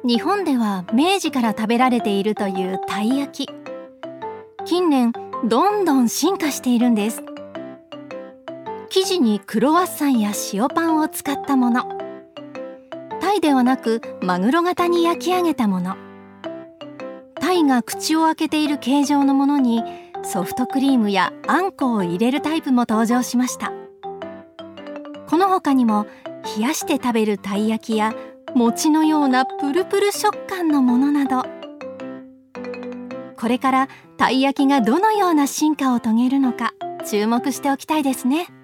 日本では明治から食べられているというたい焼き。近年どんどん進化しているんです。生地にクロワッサンや塩パンを使ったもの、タイではなくマグロ型に焼き上げたもの、タイが口を開けている形状のものにソフトクリームやあんこを入れるタイプも登場しました。この他にも冷やして食べるたい焼きや餅のようなプルプル食感のものなど、これからたい焼きがどのような進化を遂げるのか注目しておきたいですね。